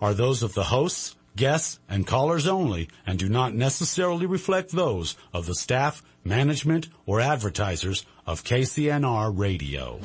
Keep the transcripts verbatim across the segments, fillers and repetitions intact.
are those of the hosts, guests, and callers only and do not necessarily reflect those of the staff, management, or advertisers of K C N R Radio.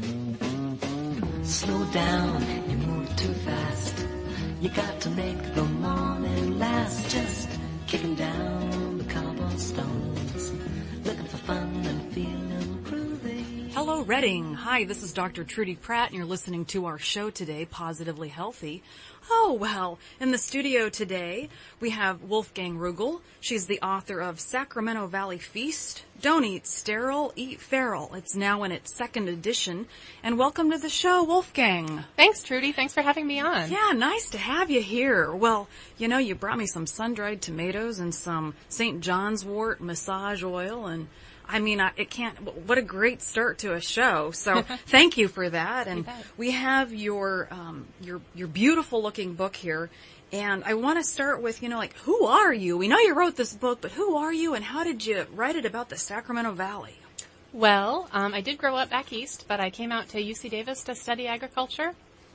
Slow down, you move too fast. You got to make the morning last. Just kicking down the cobblestones, looking for fun and feeling groovy. Hello, Reading. Hi, this is Doctor Trudy Pratt, and you're listening to our show today, Positively Healthy. Oh, well, in the studio today, we have Wolfgang Rugel. She's the author of Sacramento Valley Feast. Don't eat sterile, eat feral. It's now in its second edition. And welcome to the show, Wolfgang. Thanks, Trudy. Thanks for having me on. Yeah, nice to have you here. Well, you know, you brought me some sun-dried tomatoes and some Saint John's wort massage oil, and I mean, I, it can't, what a great start to a show. So thank you for that. And we have your, um, your, your beautiful looking book here. And I want to start with, you know, like, who are you? We know you wrote this book, but who are you and how did you write it about the Sacramento Valley? Well, um, I did grow up back east, but I came out to U C Davis to study agriculture,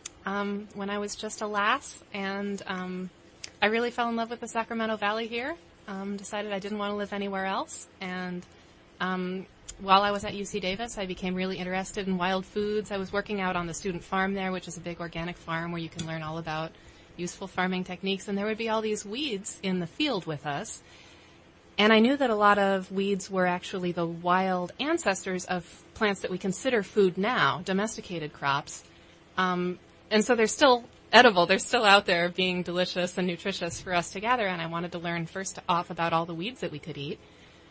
um, when I was just a lass. And, um, I really fell in love with the Sacramento Valley here. Um, decided I didn't want to live anywhere else. And Um, while I was at U C Davis, I became really interested in wild foods. I was working out on the student farm there, which is a big organic farm where you can learn all about useful farming techniques. And there would be all these weeds in the field with us. And I knew that a lot of weeds were actually the wild ancestors of plants that we consider food now, domesticated crops. Um, and so they're still edible. They're still out there being delicious and nutritious for us to gather. And I wanted to learn first off about all the weeds that we could eat.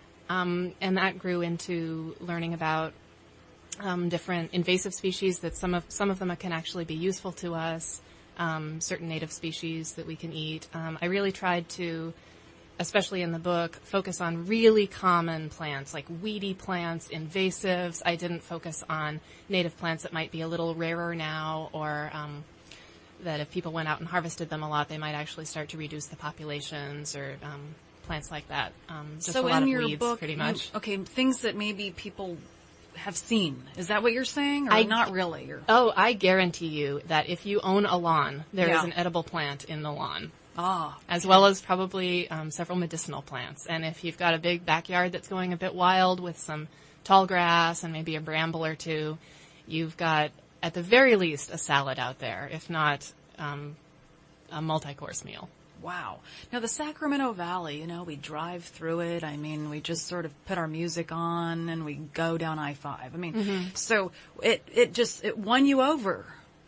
Um, and that grew into learning about um, different invasive species that some of some of them can actually be useful to us, um, certain native species that we can eat. Um, I really tried to, especially in the book, focus on really common plants, like weedy plants, invasives. I didn't focus on native plants that might be a little rarer now, or um, that if people went out and harvested them a lot, they might actually start to reduce the populations, or um plants like that. Um, just so a lot in of your weeds, book, pretty much. You, okay, things that maybe people have seen. Is that what you're saying, or I, not really? Or? Oh, I guarantee you that if you own a lawn, there yeah. is an edible plant in the lawn. Ah, as well as probably um, several medicinal plants. And if you've got a big backyard that's going a bit wild with some tall grass and maybe a bramble or two, you've got, at the very least, a salad out there, if not um, a multi-course meal. Wow. Now, the Sacramento Valley, you know, we drive through it. I mean, we just sort of put our music on and we go down I five. I mean, mm-hmm. so it, it just, it won you over.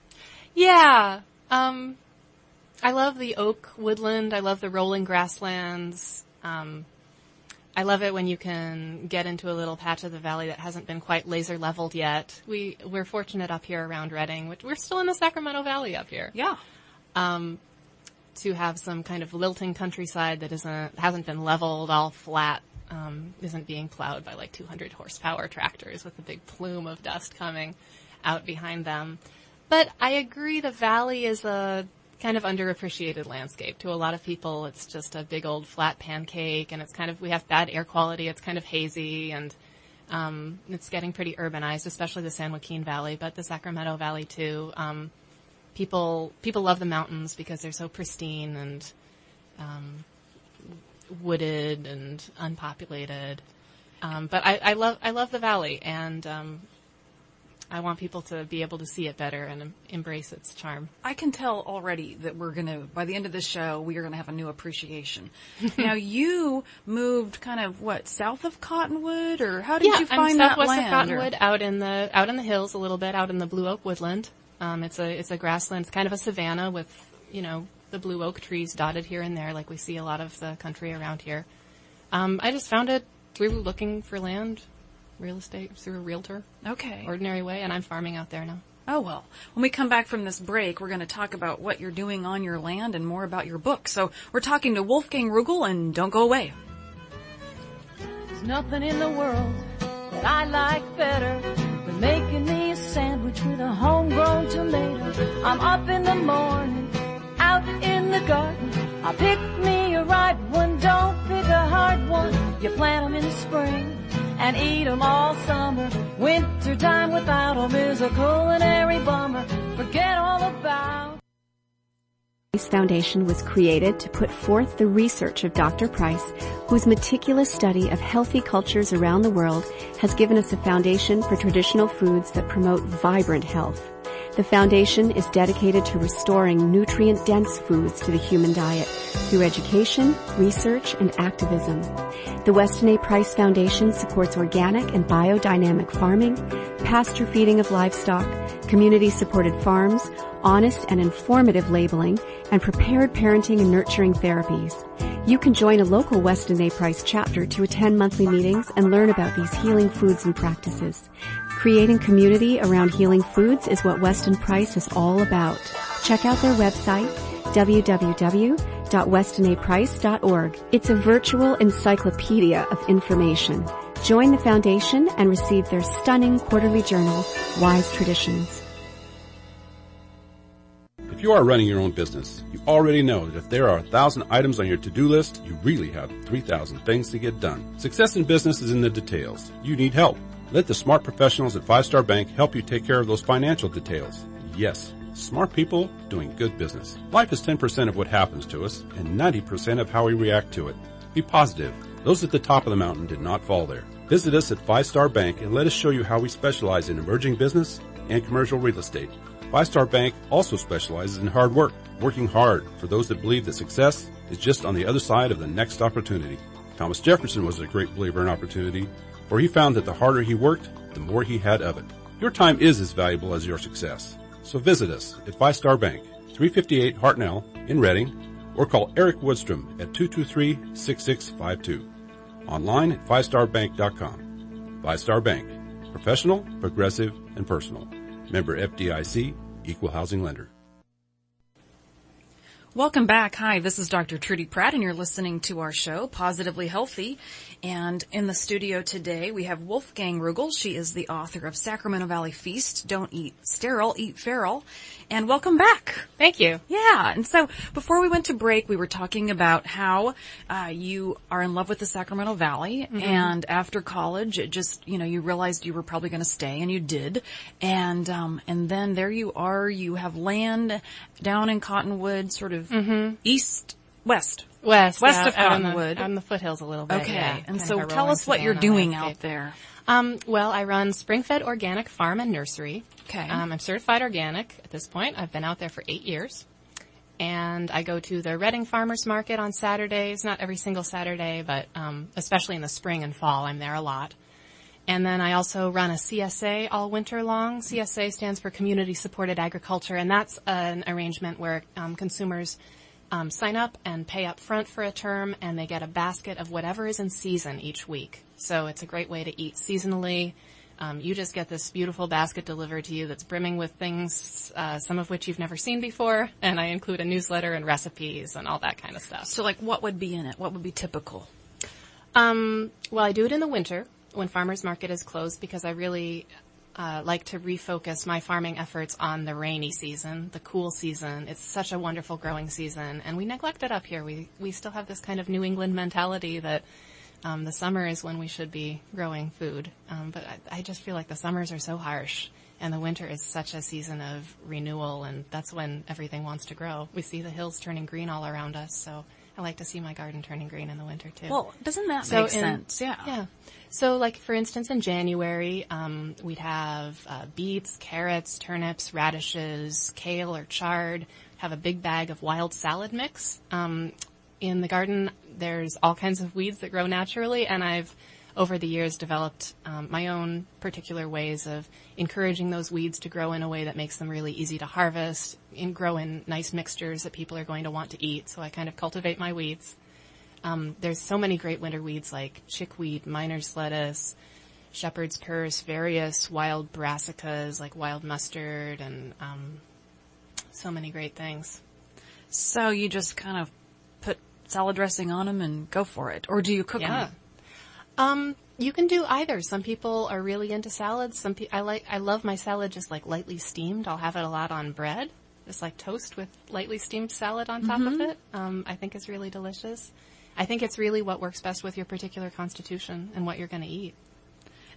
Yeah. Um, I love the oak woodland. I love the rolling grasslands. Um, I love it when you can get into a little patch of the valley that hasn't been quite laser leveled yet. We, we're fortunate up here around Reading, which we're still in the Sacramento Valley up here. Yeah. Um, to have some kind of lilting countryside that isn't, hasn't been leveled, all flat, um, isn't being plowed by like two hundred horsepower tractors with a big plume of dust coming out behind them. But I agree the valley is a kind of underappreciated landscape. To a lot of people, it's just a big old flat pancake, and it's kind of, we have bad air quality, it's kind of hazy, and um, it's getting pretty urbanized, especially the San Joaquin Valley, but the Sacramento Valley too. Um, People people love the mountains because they're so pristine and um, wooded and unpopulated. Um, but I, I love I love the valley, and um, I want people to be able to see it better and em- embrace its charm. I can tell already that we're going to, by the end of this show, we are going to have a new appreciation. Now, you moved kind of, what, south of Cottonwood, or how did yeah, you find I'm that southwest land? of Cottonwood, or? out in the out in the hills a little bit, out in the blue oak woodland. Um, it's a it's a grassland. It's kind of a savanna with, you know, the blue oak trees dotted here and there, like we see a lot of the country around here. Um, I just found it through looking for land, real estate, through a realtor. Okay. Ordinary way, and I'm farming out there now. Oh, well. When we come back from this break, we're going to talk about what you're doing on your land and more about your book. So we're talking to Wolfgang Rugel, and don't go away. There's nothing in the world that I like better than making me a sandwich with a homegrown tomato. I'm up in the morning, out in the garden. I pick me a ripe one, don't pick a hard one. You plant 'em in the spring and eat 'em all summer. Winter time without 'em is a culinary bummer. Forget all about Price Foundation was created to put forth the research of Doctor Price, whose meticulous study of healthy cultures around the world has given us a foundation for traditional foods that promote vibrant health. The foundation is dedicated to restoring nutrient-dense foods to the human diet through education, research, and activism. The Weston A. Price Foundation supports organic and biodynamic farming, pasture feeding of livestock, community-supported farms, honest and informative labeling, and prepared parenting and nurturing therapies. You can join a local Weston A. Price chapter to attend monthly meetings and learn about these healing foods and practices. Creating community around healing foods is what Weston Price is all about. Check out their website, w w w dot weston a price dot org. It's a virtual encyclopedia of information. Join the foundation and receive their stunning quarterly journal, Wise Traditions. If you are running your own business, you already know that if there are a thousand items on your to-do list, you really have three thousand things to get done. Success in business is in the details. You need help. Let the smart professionals at Five Star Bank help you take care of those financial details. Yes, smart people doing good business. Life is ten percent of what happens to us and ninety percent of how we react to it. Be positive. Those at the top of the mountain did not fall there. Visit us at Five Star Bank and let us show you how we specialize in emerging business and commercial real estate. Five Star Bank also specializes in hard work, working hard for those that believe that success is just on the other side of the next opportunity. Thomas Jefferson was a great believer in opportunity, for he found that the harder he worked, the more he had of it. Your time is as valuable as your success. So visit us at Five Star Bank, three fifty-eight Hartnell in Reading, or call Eric Woodstrom at two two three, six six five two. Online at five star bank dot com. Five Star Bank. Professional, progressive, and personal. Member F D I C, Equal Housing Lender. Welcome back. Hi, this is Doctor Trudy Pratt, and you're listening to our show, Positively Healthy. And in the studio today, we have Wolfgang Rugel. She is the author of Sacramento Valley Feast, Don't Eat Sterile, Eat Feral. And welcome back. Thank you. Yeah. And so before we went to break, we were talking about how uh, you are in love with the Sacramento Valley. Mm-hmm. And after college, it just, you know, you realized you were probably going to stay, and you did. And um, and then there you are. You have land down in Cottonwood, sort of mm-hmm. east, west. West. West yeah, of Cottonwood. On the, on the foothills a little bit. Okay. Yeah, and so tell us what you're doing out there. Um, well, I run Spring-Fed Organic Farm and Nursery. Okay. Um, I'm certified organic at this point. I've been out there for eight years. And I go to the Reading Farmers Market on Saturdays, not every single Saturday, but um, especially in the spring and fall, I'm there a lot. And then I also run a C S A all winter long. C S A stands for Community Supported Agriculture, and that's an arrangement where um, consumers um, sign up and pay up front for a term, and they get a basket of whatever is in season each week. So it's a great way to eat seasonally. Um, you just get this beautiful basket delivered to you that's brimming with things, uh, some of which you've never seen before, and I include a newsletter and recipes and all that kind of stuff. So, like, what would be in it? What would be typical? Um, well, I do it in the winter when farmers market is closed because I really uh, like to refocus my farming efforts on the rainy season, the cool season. It's such a wonderful growing season, and we neglect it up here. We we still have this kind of New England mentality that Um, the summer is when we should be growing food. Um, but I, I just feel like the summers are so harsh, and the winter is such a season of renewal, and that's when everything wants to grow. We see the hills turning green all around us, so I like to see my garden turning green in the winter, too. Well, doesn't that so make in, sense? Yeah. Yeah. So, like, for instance, in January, um, we'd have uh, beets, carrots, turnips, radishes, kale or chard, have a big bag of wild salad mix. Um, in the garden, there's all kinds of weeds that grow naturally, and I've, over the years, developed um, my own particular ways of encouraging those weeds to grow in a way that makes them really easy to harvest and grow in nice mixtures that people are going to want to eat. So I kind of cultivate my weeds. Um, there's so many great winter weeds like chickweed, miner's lettuce, shepherd's purse, various wild brassicas like wild mustard, and um, so many great things. So you just kind of put salad dressing on them and go for it, or do you cook yeah. them? Um, you can do either. Some people are really into salads. Some pe- I like I love my salad just like lightly steamed. I'll have it a lot on bread, just like toast with lightly steamed salad on top mm-hmm. of it. Um, I think it's really delicious. I think it's really what works best with your particular constitution and what you're going to eat.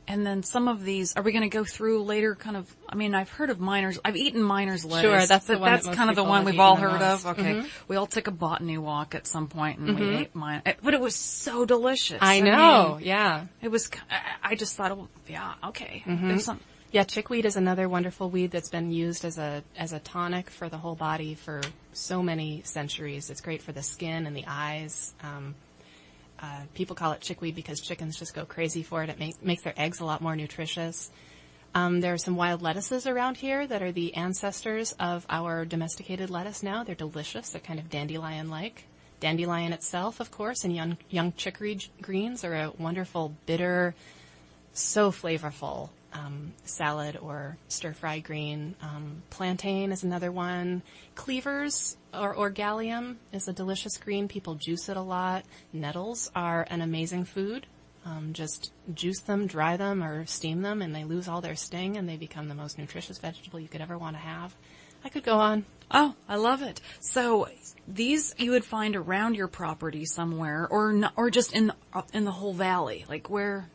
And then some of these, are we going to go through later kind of, I mean, I've heard of Miner's, I've eaten Miner's lettuce. Sure, that's the one That's that most kind of the people one have we've eaten all the heard most. of. Okay. Mhm. We all took a botany walk at some point and Mm-hmm. we ate mine. But it was so delicious. I know, mean, yeah. it was, I- I just thought, oh, yeah, okay. Mm-hmm. There's some, Yeah, chickweed is another wonderful weed that's been used as a as a tonic for the whole body for so many centuries. It's great for the skin and the eyes. Um, uh, people call it chickweed because chickens just go crazy for it. It make, makes their eggs a lot more nutritious. Um, there are some wild lettuces around here that are the ancestors of our domesticated lettuce now. They're delicious. They're kind of dandelion-like. Dandelion itself, of course, and young, young chicory greens are a wonderful, bitter, so flavorful um, salad or stir-fry green. Um, plantain is another one. Cleavers or orgalium is a delicious green. People juice it a lot. Nettles are an amazing food. Um, just juice them, dry them, or steam them, and they lose all their sting, and they become the most nutritious vegetable you could ever want to have. I could go on. oh, I love it. So these you would find around your property somewhere or not, or just in the, in the whole valley, like where?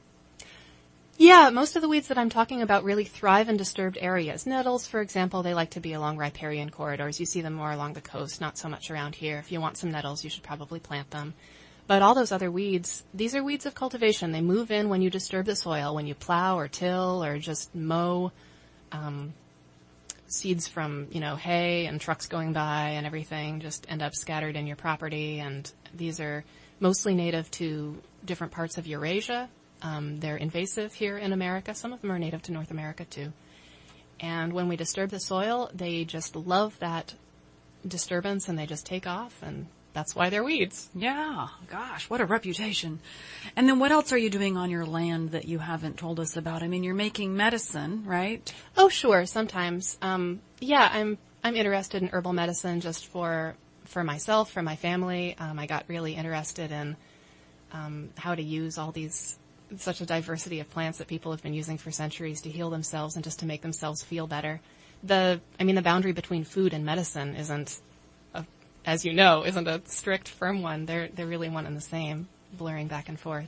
Yeah, most of the weeds that I'm talking about really thrive in disturbed areas. Nettles, for example, they like to be along riparian corridors. You see them more along the coast, not so much around here. If you want some nettles, you should probably plant them. But all those other weeds, these are weeds of cultivation. They move in when you disturb the soil, when you plow or till or just mow um, seeds from, you know, hay and trucks going by and everything just end up scattered in your property. And these are mostly native to different parts of Eurasia. Um, they're invasive here in America. Some of them are native to North America, too. And when we disturb the soil, they just love that disturbance and they just take off, and that's why they're weeds. Yeah, gosh, what a reputation. And then what else are you doing on your land that you haven't told us about? I mean, you're making medicine, right? Oh, sure, sometimes. Um, yeah, I'm I'm interested in herbal medicine just for for myself, for my family. Um, I got really interested in um, how to use all these, such a diversity of plants that people have been using for centuries to heal themselves and just to make themselves feel better. The, I mean, the boundary between food and medicine isn't, a, as you know, isn't a strict, firm one. They're they're really one and the same, blurring back and forth.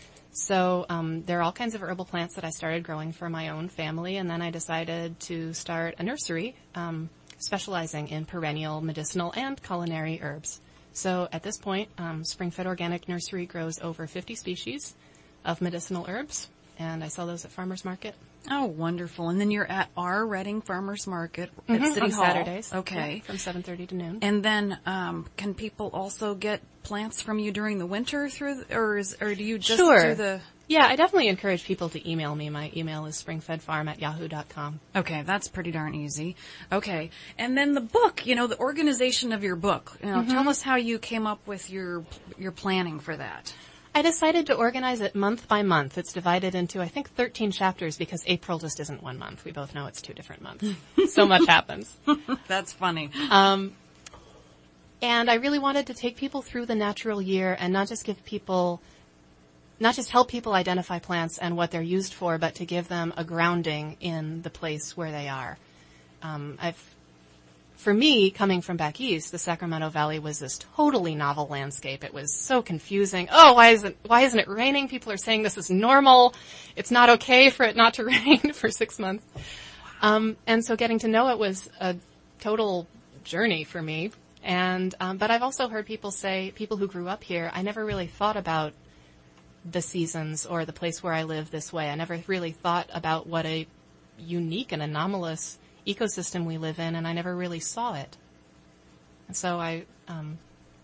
So um, there are all kinds of herbal plants that I started growing for my own family, and then I decided to start a nursery um, specializing in perennial, medicinal, and culinary herbs. So at this point, um, Spring-Fed Organic Nursery grows over fifty species of medicinal herbs, and I sell those at Farmers Market. Oh, wonderful. And then you're at our Reading Farmers Market at Mhm, City on Hall. Saturdays. Okay. Yeah, from seven thirty to noon. And then um, can people also get plants from you during the winter through, the, or is, or do you just Sure. do the? Yeah, I definitely encourage people to email me. My email is springfedfarm at yahoo dot com. Okay, that's pretty darn easy. Okay, and then the book, you know, the organization of your book. You know, Mm-hmm. tell us how you came up with your your planning for that. I decided to organize it month by month. It's divided into, I think, thirteen chapters because April just isn't one month. We both know it's two different months. So much happens. That's funny. Um, and I really wanted to take people through the natural year and not just give people, not just help people identify plants and what they're used for, but to give them a grounding in the place where they are. Um, I've, for me, coming from back east, the Sacramento Valley was this totally novel landscape. It was so confusing. Oh, why isn't, why isn't it raining? People are saying this is normal. It's not okay for it not to rain for six months. Um, and so getting to know it was a total journey for me. And, um, but I've also heard people say, people who grew up here, I never really thought about the seasons or the place where I live this way. I never really thought about what a unique and anomalous ecosystem we live in, and I never really saw it. And so I, um,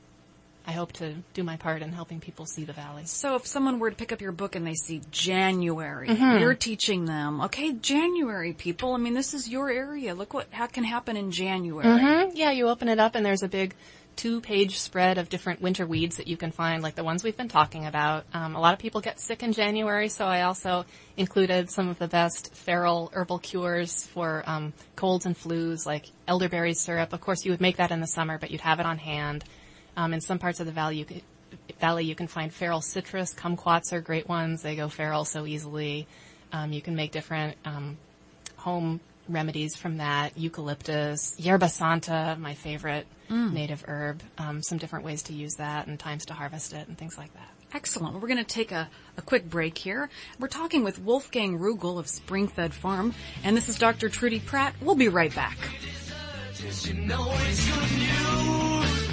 I hope to do my part in helping people see the valley. So if someone were to pick up your book and they see January, Mm-hmm. you're teaching them, okay, January people, I mean, this is your area. Look what how can happen in January. Mm-hmm. Yeah, you open it up and there's a big two-page spread of different winter weeds that you can find, like the ones we've been talking about. Um, a lot of people get sick in January, so I also included some of the best feral herbal cures for um, colds and flus, like elderberry syrup. Of course, you would make that in the summer, but you'd have it on hand. Um, in some parts of the valley, you can, valley, you can find feral citrus. Kumquats are great ones. They go feral so easily. Um, you can make different um, home remedies from that. Eucalyptus, yerba santa, my favorite Mm. native herb. Um, some different ways to use that and times to harvest it and things like that. Excellent. We're going to take a, a quick break here. We're talking with Wolfgang Rugel of Springfed Farm, and this is Doctor Trudy Pratt. We'll be right back. You know it's good news.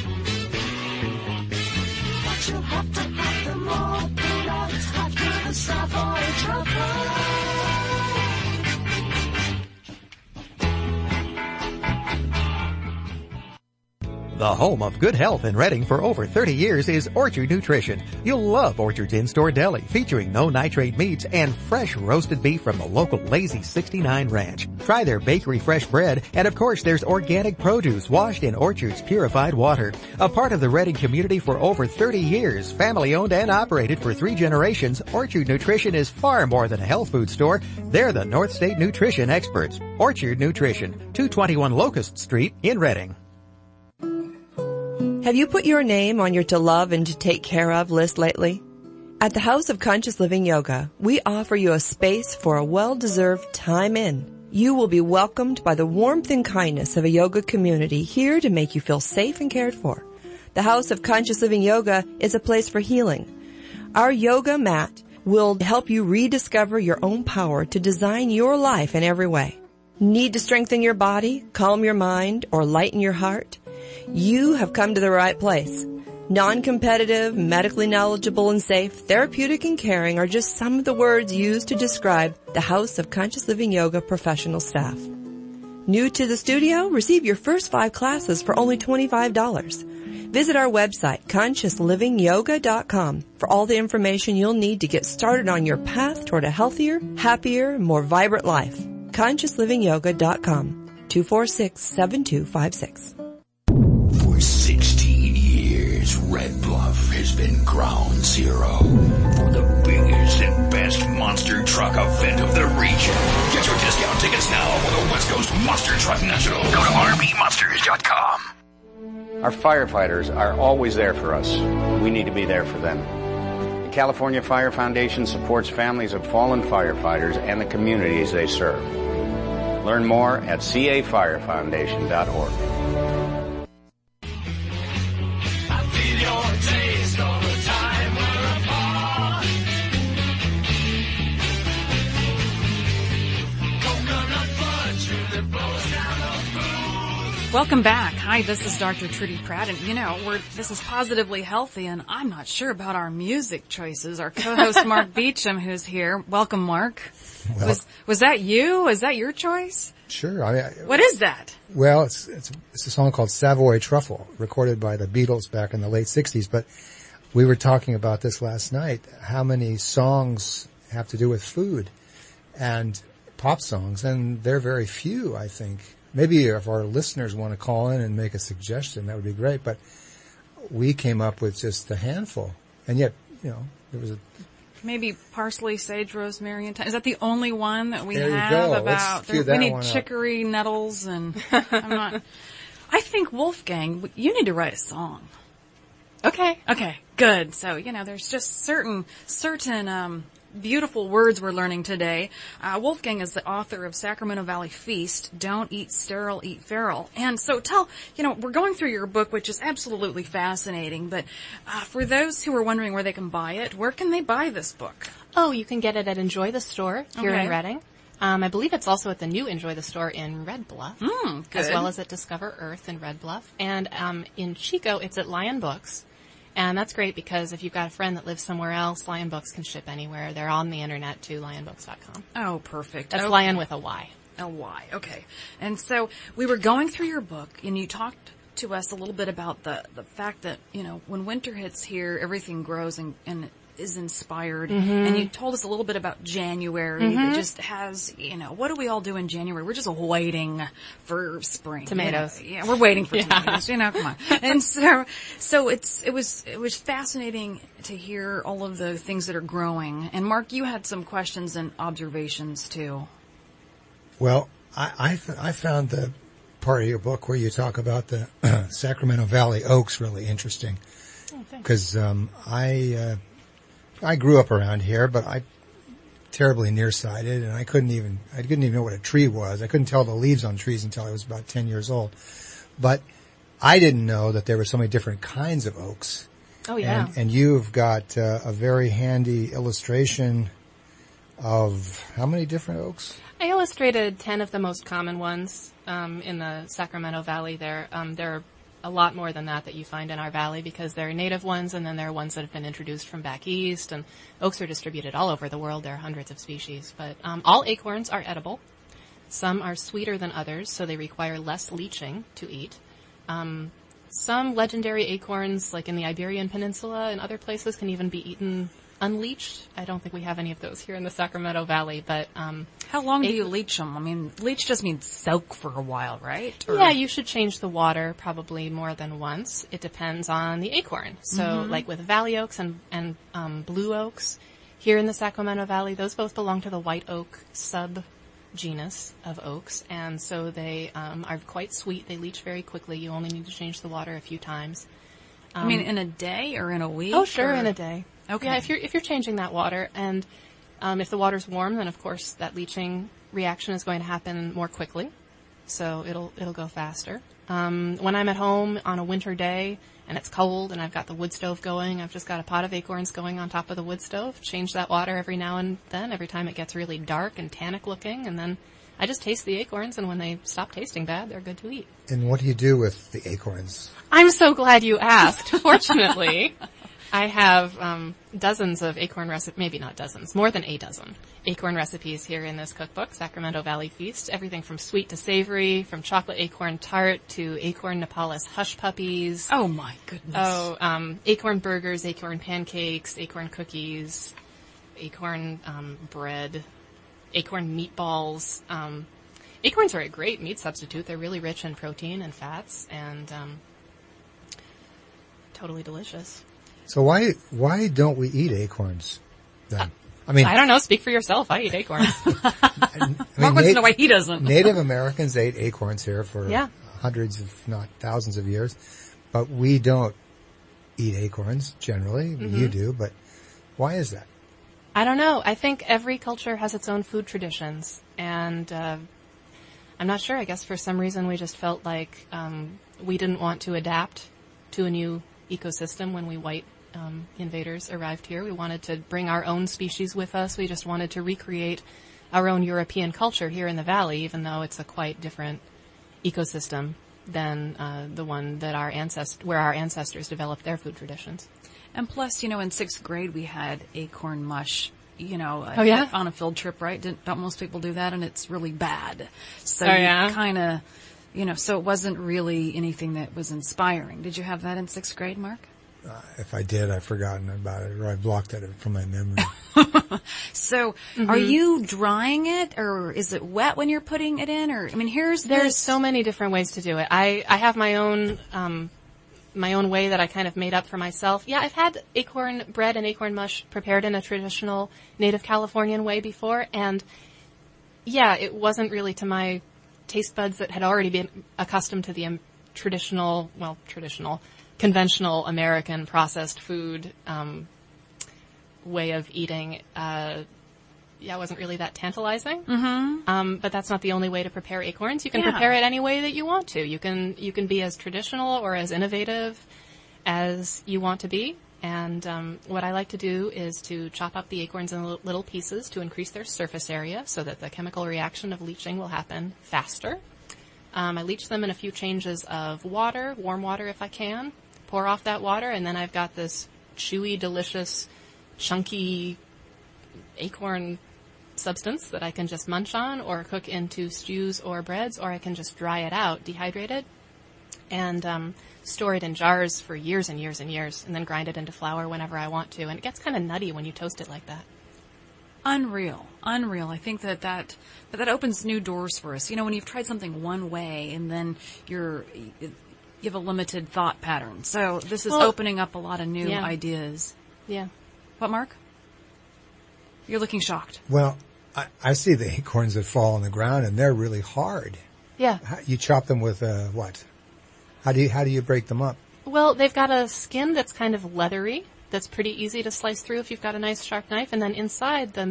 But you have to have them all. Peanuts, hot good, Savoy truffle. The home of good health in Reading for over thirty years is Orchard Nutrition. You'll love Orchard's in-store deli featuring no nitrate meats and fresh roasted beef from the local Lazy sixty-nine Ranch. Try their bakery fresh bread, and of course there's organic produce washed in Orchard's purified water. A part of the Reading community for over thirty years, family owned and operated for three generations, Orchard Nutrition is far more than a health food store. They're the North State Nutrition experts. Orchard Nutrition, two twenty-one Locust Street in Reading. Have you put your name on your to love and to take care of list lately? At the House of Conscious Living Yoga, we offer you a space for a well-deserved time in. You will be welcomed by the warmth and kindness of a yoga community here to make you feel safe and cared for. The House of Conscious Living Yoga is a place for healing. Our yoga mat will help you rediscover your own power to design your life in every way. Need to strengthen your body, calm your mind, or lighten your heart? You have come to the right place. Non-competitive, medically knowledgeable and safe, therapeutic and caring are just some of the words used to describe the House of Conscious Living Yoga professional staff. New to the studio? Receive your first five classes for only twenty-five dollars. Visit our website, conscious living yoga dot com, for all the information you'll need to get started on your path toward a healthier, happier, more vibrant life. conscious living yoga dot com, two four six, seven two five six. For sixteen years, Red Bluff has been ground zero for the biggest and best monster truck event of the region. Get your discount tickets now for the West Coast Monster Truck National. Go to r b monsters dot com. Our firefighters are always there for us. We need to be there for them. The California Fire Foundation supports families of fallen firefighters and the communities they serve. Learn more at c a fire foundation dot org. Welcome back. Hi, this is Doctor Trudy Pratt, and you know, we're, this is Positively Healthy, and I'm not sure about our music choices. Our co-host Mark Beecham, who's here. Welcome, Mark. Well, was was that you? Is that your choice? Sure. I mean, what is that? Well, it's, it's it's a song called Savoy Truffle, recorded by the Beatles back in the late sixties. But we were talking about this last night. How many songs have to do with food and pop songs, and they're very few, I think. Maybe if our listeners want to call in and make a suggestion, that would be great. But we came up with just a handful. And yet, you know, there was a... Maybe parsley, sage, rosemary, and thyme. Is that the only one that we there have you go. about... There, we need one chicory, up. nettles, and... I'm not... I think, Wolfgang, you need to write a song. Okay. Okay, good. So, you know, there's just certain, certain, um... beautiful words we're learning today. Uh, Wolfgang is the author of Sacramento Valley Feast, Don't Eat Sterile, Eat Feral. And so tell, you know, we're going through your book, which is absolutely fascinating, but uh, for those who are wondering where they can buy it, where can they buy this book? Oh, you can get it at Enjoy the Store here okay. in Reading. Um, I believe it's also at the new Enjoy the Store in Red Bluff, mm, good. as well as at Discover Earth in Red Bluff. And um, in Chico, it's at Lion Books. And that's great because if you've got a friend that lives somewhere else, Lion Books can ship anywhere. They're on the internet too, lion books dot com. Oh, perfect. That's okay. Lion with a Y. A Y, okay. And so we were going through your book, and you talked to us a little bit about the, the fact that, you know, when winter hits here, everything grows and, and is inspired. Mm-hmm. And you told us a little bit about January. Mm-hmm. It just has, you know, what do we all do in January? We're just waiting for spring. Tomatoes. You know? Yeah, we're waiting for yeah. tomatoes. You know, come on. And so, so it's, it was, it was fascinating to hear all of the things that are growing. And Mark, you had some questions and observations too. Well, I, I, th- I found the part of your book where you talk about the uh, Sacramento Valley oaks really interesting. Because, oh, um, I, uh, I grew up around here, but I terribly nearsighted, and I couldn't even I couldn't even know what a tree was. I couldn't tell the leaves on trees until I was about ten years old. But I didn't know that there were so many different kinds of oaks. Oh, yeah. And, and you've got uh, a very handy illustration of how many different oaks? I illustrated ten of the most common ones um, in the Sacramento Valley there. Um, there are a lot more than that that you find in our valley because there are native ones and then there are ones that have been introduced from back east. And oaks are distributed all over the world. There are hundreds of species. But um, all acorns are edible. Some are sweeter than others, so they require less leaching to eat. Um, some legendary acorns, like in the Iberian Peninsula and other places, can even be eaten unleached. I don't think we have any of those here in the Sacramento Valley, but um, how long do ac- you leach them? I mean, leach just means soak for a while, right? Or... Yeah, you should change the water probably more than once. It depends on the acorn. So, Mm-hmm. like with valley oaks and and um, blue oaks here in the Sacramento Valley, those both belong to the white oak sub genus of oaks, and so they um, are quite sweet. They leach very quickly. You only need to change the water a few times. Um, I mean, in a day or in a week? Oh, sure, or... in a day. Okay. Yeah, if you're if you're changing that water, and um, if the water's warm, then of course that leaching reaction is going to happen more quickly, so it'll it'll go faster. Um, when I'm at home on a winter day and it's cold and I've got the wood stove going, I've just got a pot of acorns going on top of the wood stove. Change that water every now and then, every time it gets really dark and tannic looking, and then I just taste the acorns, and when they stop tasting bad, they're good to eat. And what do you do with the acorns? I'm so glad you asked. Fortunately, I have um, dozens of acorn recipes, maybe not dozens, more than a dozen acorn recipes here in this cookbook, Sacramento Valley Feast. Everything from sweet to savory, from chocolate acorn tart to acorn Nepalese hush puppies. Oh my goodness. Oh, um, acorn burgers, acorn pancakes, acorn cookies, acorn um, bread, acorn meatballs. Um, acorns are a great meat substitute. They're really rich in protein and fats, and um, totally delicious. So why why don't we eat acorns then? I mean, I don't know. Speak for yourself. I eat acorns. I mean, Mark wants to know why he doesn't. Native Americans ate acorns here for Yeah. hundreds, if not thousands of years, but we don't eat acorns generally. Mm-hmm. You do, but why is that? I don't know. I think every culture has its own food traditions, and uh, I'm not sure. I guess for some reason we just felt like um, we didn't want to adapt to a new ecosystem when we white um, invaders arrived here. We wanted to bring our own species with us. We just wanted to recreate our own European culture here in the valley, even though it's a quite different ecosystem than uh, the one that our ancest- where our ancestors developed their food traditions. And plus, you know, in sixth grade we had acorn mush, you know, Oh, yeah? on a field trip, right? Didn't, don't most people do that? And it's really bad. So Oh, you yeah? kind of, you know, so it wasn't really anything that was inspiring. Did you have that in sixth grade, Mark? Uh, if I did, I've forgotten about it, or I blocked it from my memory. So Mm-hmm. are you drying it, or is it wet when you're putting it in? Or, I mean, here's There's this. so many different ways to do it. I, I have my own, um, my own way that I kind of made up for myself. Yeah, I've had acorn bread and acorn mush prepared in a traditional native Californian way before, and yeah, it wasn't really to my taste buds that had already been accustomed to the um, traditional, well, traditional, conventional American processed food, um, way of eating. Uh, yeah, it wasn't really that tantalizing. Mm-hmm. Um, but that's not the only way to prepare acorns. You can Yeah. prepare it any way that you want to. You can you can be as traditional or as innovative as you want to be. And um, what I like to do is to chop up the acorns in li- little pieces to increase their surface area so that the chemical reaction of leaching will happen faster. Um, I leach them in a few changes of water, warm water if I can. Pour off that water, and then I've got this chewy, delicious, chunky acorn substance that I can just munch on or cook into stews or breads, or I can just dry it out, dehydrate it, and um, store it in jars for years and years and years, and then grind it into flour whenever I want to. And it gets kind of nutty when you toast it like that. Unreal. Unreal. I think that that, that that opens new doors for us. You know, when you've tried something one way and then you're, you have a limited thought pattern. So this is Well, opening up a lot of new yeah. ideas. Yeah. What, Mark? You're looking shocked. Well, I, I see the acorns that fall on the ground, and they're really hard. Yeah. How, you chop them with uh, what? How do you how do you break them up? Well, they've got a skin that's kind of leathery, that's pretty easy to slice through if you've got a nice sharp knife, and then inside the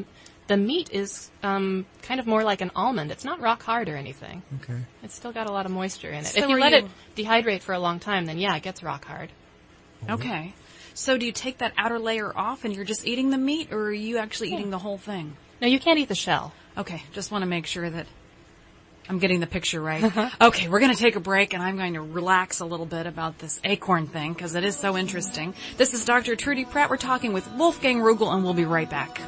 the meat is um, kind of more like an almond. It's not rock hard or anything. Okay. It's still got a lot of moisture in it. So if you are let you- it dehydrate for a long time, then yeah, it gets rock hard. Okay. So do you take that outer layer off and you're just eating the meat, or are you actually eating the whole thing? No, you can't eat the shell. Okay, just want to make sure that I'm getting the picture right. Okay, we're going to take a break, and I'm going to relax a little bit about this acorn thing, because it is so interesting. This is Doctor Trudy Pratt. We're talking with Wolfgang Rugel, and we'll be right back.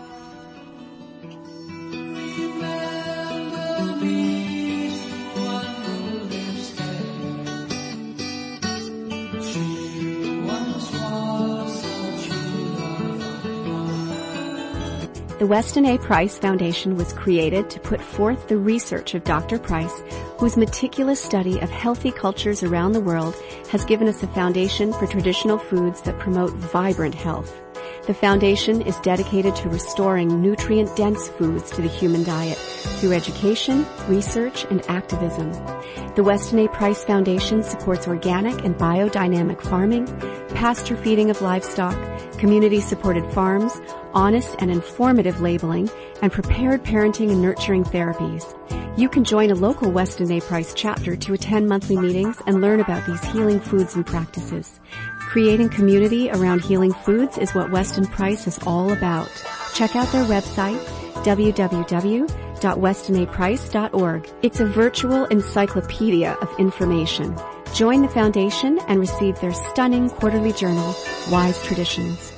The Weston A. Price Foundation was created to put forth the research of Doctor Price, whose meticulous study of healthy cultures around the world has given us a foundation for traditional foods that promote vibrant health. The foundation is dedicated to restoring nutrient-dense foods to the human diet through education, research, and activism. The Weston A. Price Foundation supports organic and biodynamic farming, pasture feeding of livestock, community-supported farms, honest and informative labeling, and prepared parenting and nurturing therapies. You can join a local Weston A. Price chapter to attend monthly meetings and learn about these healing foods and practices. Creating community around healing foods is what Weston Price is all about. Check out their website, w w w dot weston a price dot org. It's a virtual encyclopedia of information. Join the foundation and receive their stunning quarterly journal, Wise Traditions.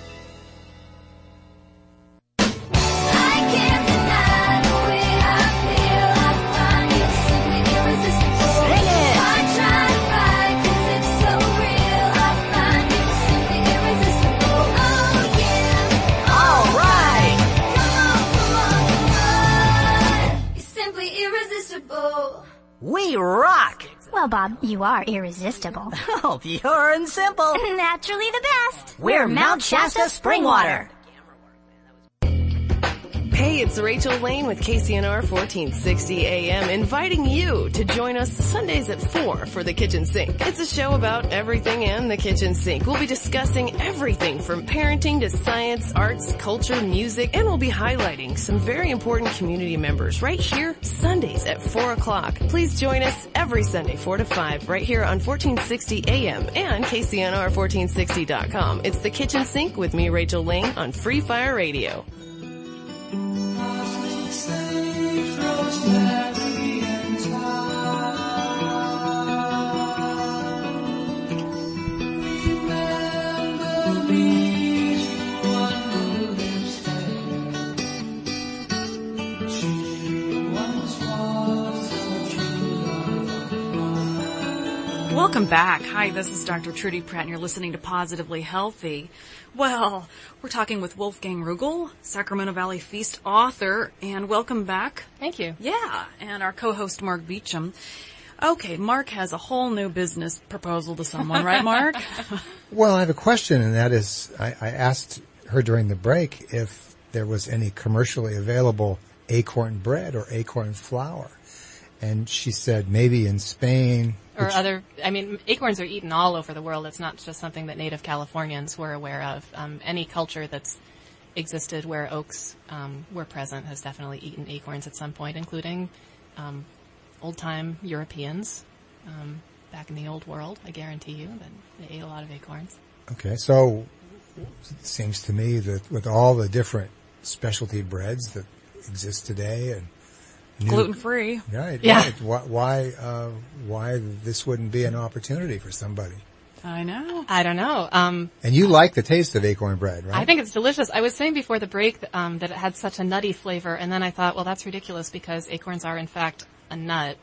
We rock! Well, Bob, you are irresistible. Oh, pure and simple. Naturally the best. We're Mount Shasta Spring Water. Hey, it's Rachel Lane with K C N R fourteen sixty A M inviting you to join us Sundays at four for The Kitchen Sink. It's a show about everything and the kitchen sink. We'll be discussing everything from parenting to science, arts, culture, music, and we'll be highlighting some very important community members right here Sundays at four o'clock. Please join us every Sunday four to five right here on fourteen sixty A M and K C N R fourteen sixty dot com. It's The Kitchen Sink with me, Rachel Lane, on Free Fire Radio. Welcome back. Hi, this is Doctor Trudy Pratt, and you're listening to Positively Healthy. Well, we're talking with Wolfgang Rugel, Sacramento Valley Feast author, and welcome back. Thank you. Yeah, and our co-host Mark Beecham. Okay, Mark has a whole new business proposal to someone, right, Mark? Well, I have a question, and that is, I, I asked her during the break if there was any commercially available acorn bread or acorn flour. And she said maybe in Spain. Or other, I mean, acorns are eaten all over the world. It's not just something that native Californians were aware of. Um, any culture that's existed where oaks um, were present has definitely eaten acorns at some point, including um, old-time Europeans um, back in the old world. I guarantee you that they ate a lot of acorns. Okay, so it seems to me that with all the different specialty breads that exist today and new, gluten-free. Right. Yeah. Right. Why, why, uh, why this wouldn't be an opportunity for somebody? I know. I don't know. Um, and you like the taste of acorn bread, right? I think it's delicious. I was saying before the break um, that it had such a nutty flavor, and then I thought, well, that's ridiculous because acorns are, in fact, a nut.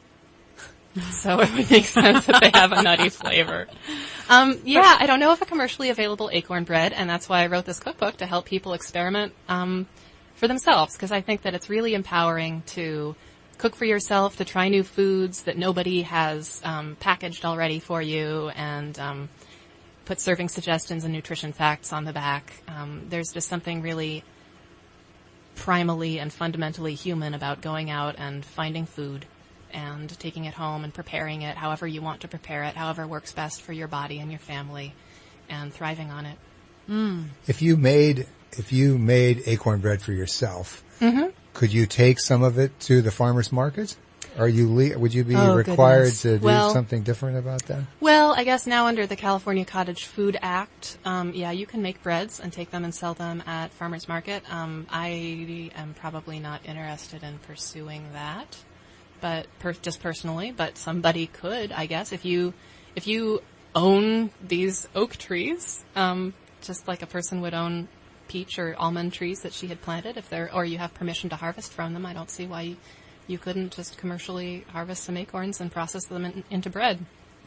So it would make sense that they have a nutty flavor. Um, yeah, I don't know of a commercially available acorn bread, and that's why I wrote this cookbook, to help people experiment um, for themselves, because I think that it's really empowering to cook for yourself, to try new foods that nobody has um, packaged already for you, and um, put serving suggestions and nutrition facts on the back. Um, there's just something really primally and fundamentally human about going out and finding food and taking it home and preparing it however you want to prepare it, however works best for your body and your family, and thriving on it. Mm. If you made if you made acorn bread for yourself, mm-hmm. Could you take some of it to the farmers markets? Are you le- would you be Oh, required goodness. to do Well- something different about that? Well, I guess now under the California Cottage Food Act, um, yeah, you can make breads and take them and sell them at farmers market. Um, I am probably not interested in pursuing that, but per- just personally. But somebody could, I guess, if you if you own these oak trees, um, just like a person would own peach or almond trees that she had planted. If they're or you have permission to harvest from them, I don't see why you, you couldn't just commercially harvest some acorns and process them in, into bread.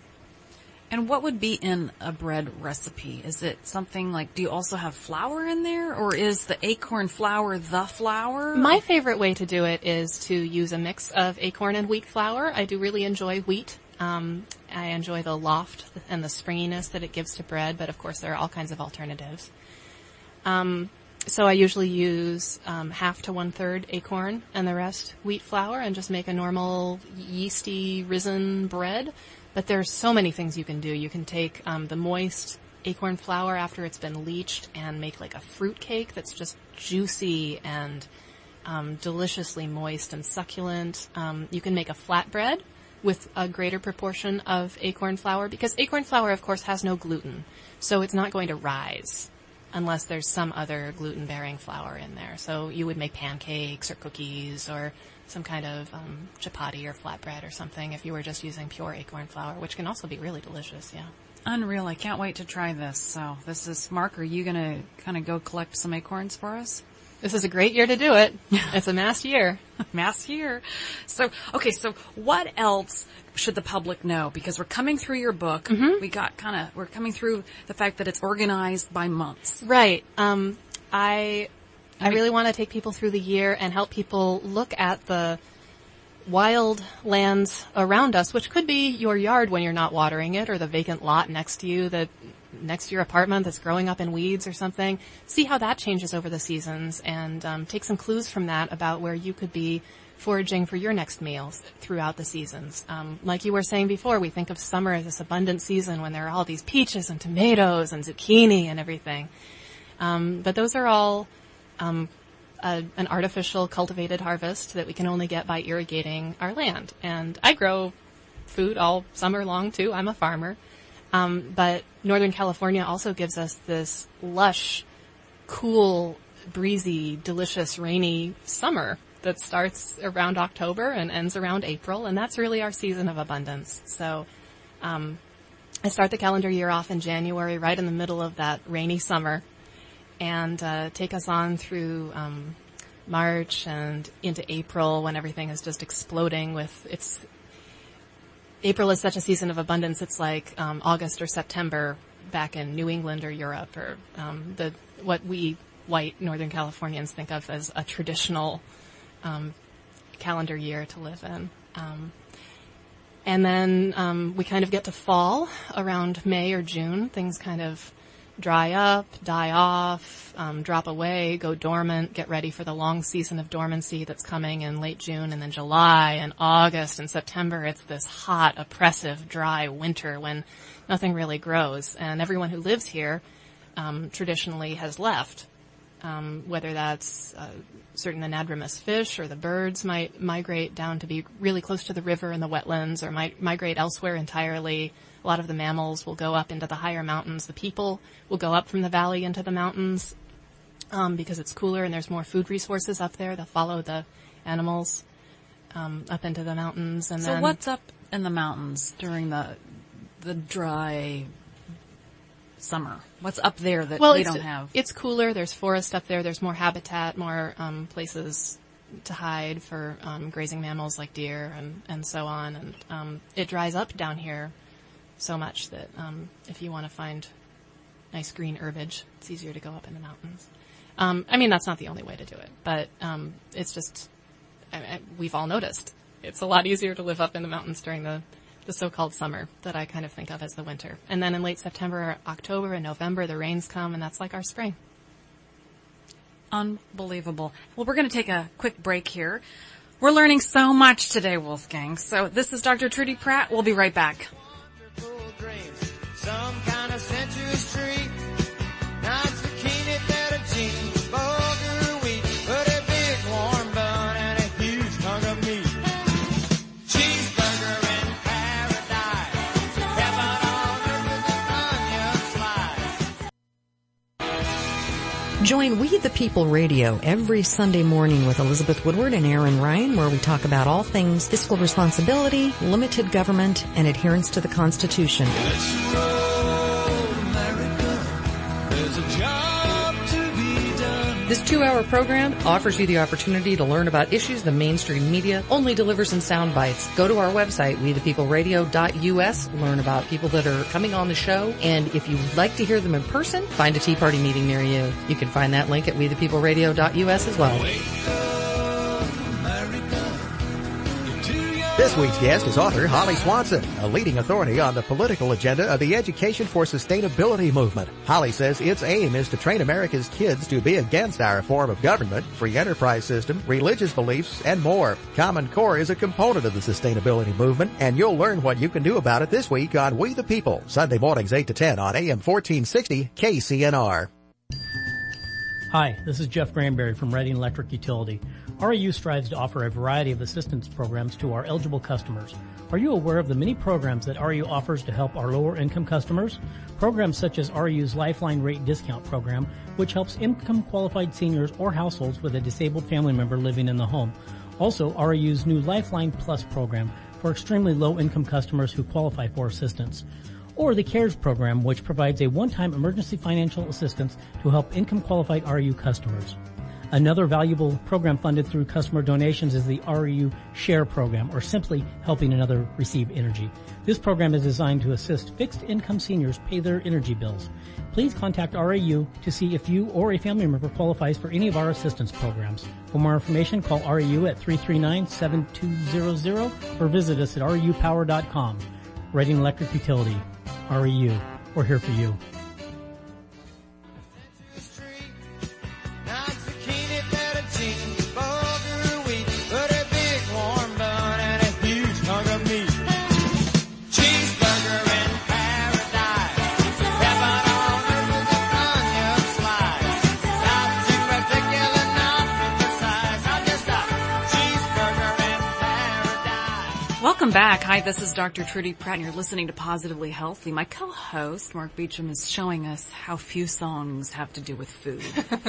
And what would be in a bread recipe? Is it something like, do you also have flour in there, or is the acorn flour the flour? My favorite way to do it is to use a mix of acorn and wheat flour. I do really enjoy wheat. Um, I enjoy the loft and the springiness that it gives to bread, but of course there are all kinds of alternatives. Um, so I usually use um, half to one-third acorn and the rest wheat flour and just make a normal yeasty risen bread. But there's so many things you can do. You can take um, the moist acorn flour after it's been leached and make like a fruit cake that's just juicy and um, deliciously moist and succulent. Um, you can make a flatbread with a greater proportion of acorn flour, because acorn flour, of course, has no gluten, so it's not going to rise unless there's some other gluten-bearing flour in there. So you would make pancakes or cookies or some kind of um, chapati or flatbread or something if you were just using pure acorn flour, which can also be really delicious, yeah. Unreal. I can't wait to try this. So this is, Mark, are you going to kind of go collect some acorns for us? This is a great year to do it. It's a mass year. Mass year. So, okay, so what else should the public know? Because we're coming through your book. Mm-hmm. We got kind of, we're coming through the fact that it's organized by months. Right. Um, I, I really want to take people through the year and help people look at the wild lands around us, which could be your yard when you're not watering it, or the vacant lot next to you that next to your apartment that's growing up in weeds or something. See how that changes over the seasons, and um, take some clues from that about where you could be foraging for your next meals throughout the seasons. Um, like you were saying before, we think of summer as this abundant season when there are all these peaches and tomatoes and zucchini and everything. Um, but those are all um, a, an artificial cultivated harvest that we can only get by irrigating our land. And I grow food all summer long too. I'm a farmer. Um, but Northern California also gives us this lush, cool, breezy, delicious, rainy summer that starts around October and ends around April, and that's really our season of abundance. So um, I start the calendar year off in January, right in the middle of that rainy summer, and uh, take us on through um, March and into April when everything is just exploding with its... April is such a season of abundance, it's like um, August or September back in New England or Europe, or um, the what we white Northern Californians think of as a traditional um, calendar year to live in. Um, and then um, we kind of get to fall around May or June. Things kind of dry up, die off, um, drop away, go dormant, get ready for the long season of dormancy that's coming in late June, and then July and August and September. It's this hot, oppressive, dry winter when nothing really grows. And everyone who lives here um, traditionally has left, um, whether that's uh, certain anadromous fish, or the birds might migrate down to be really close to the river and the wetlands, or might migrate elsewhere entirely. A lot of the mammals will go up into the higher mountains. The people will go up from the valley into the mountains um, because it's cooler and there's more food resources up there. They'll follow the animals um, up into the mountains. And so then what's up in the mountains during the the dry summer? What's up there that well, we it's, don't have? It's cooler. There's forest up there. There's more habitat, more um, places to hide for um, grazing mammals like deer and, and so on. And um, it dries up down here so much that um, if you want to find nice green herbage, it's easier to go up in the mountains. Um, I mean, that's not the only way to do it, but um, it's just, I, I, we've all noticed. It's a lot easier to live up in the mountains during the, the so-called summer that I kind of think of as the winter. And then in late September, October, and November, the rains come, and that's like our spring. Unbelievable. Well, we're going to take a quick break here. We're learning so much today, Wolfgang. So this is Doctor Trudy Pratt. We'll be right back. Some kind of century street, not zucchini, fettuccine, bulgur wheat, put a big warm bun Join We the People Radio every Sunday morning with Elizabeth Woodward and Aaron Ryan, where we talk about all things fiscal responsibility, limited government, and adherence to the Constitution. Let's roll, America. There's a job to be done. This two-hour program offers you the opportunity to learn about issues the mainstream media only delivers in sound bites. Go to our website, we the people radio dot U S, learn about people that are coming on the show, and if you would like to hear them in person, find a Tea Party meeting near you. You can find that link at we the people radio dot U S as well. This week's guest is author Holly Swanson, a leading authority on the political agenda of the Education for Sustainability movement. Holly says its aim is to train America's kids to be against our form of government, free enterprise system, religious beliefs, and more. Common Core is a component of the sustainability movement, and you'll learn what you can do about it this week on We the People, Sunday mornings eight to ten on A M fourteen sixty K C N R. Hi, this is Jeff Granberry from Reading Electric Utility. R E U strives to offer a variety of assistance programs to our eligible customers. Are you aware of the many programs that R E U offers to help our lower income customers? Programs such as R E U's Lifeline Rate Discount Program, which helps income qualified seniors or households with a disabled family member living in the home. Also, R E U's new Lifeline Plus program for extremely low income customers who qualify for assistance. Or the CARES program, which provides a one-time emergency financial assistance to help income-qualified R E U customers. Another valuable program funded through customer donations is the R E U Share program, or simply helping another receive energy. This program is designed to assist fixed-income seniors pay their energy bills. Please contact R E U to see if you or a family member qualifies for any of our assistance programs. For more information, call R E U at three three nine, seven two zero zero or visit us at R E U power dot com. Reading Electric Utility. R E U. We're here for you. Welcome back. Hi, this is Doctor Trudy Pratt, and you're listening to Positively Healthy. My co-host, Mark Beecham, is showing us how few songs have to do with food.